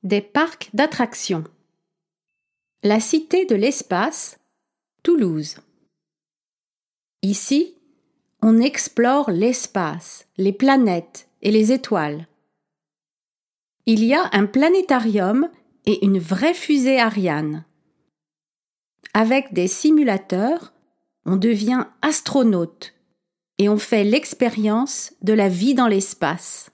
Des parcs d'attractions. La Cité de l'Espace, Toulouse. Ici, on explore l'espace, les planètes et les étoiles. Il y a un planétarium et une vraie fusée Ariane. Avec des simulateurs, on devient astronaute et on fait l'expérience de la vie dans l'espace.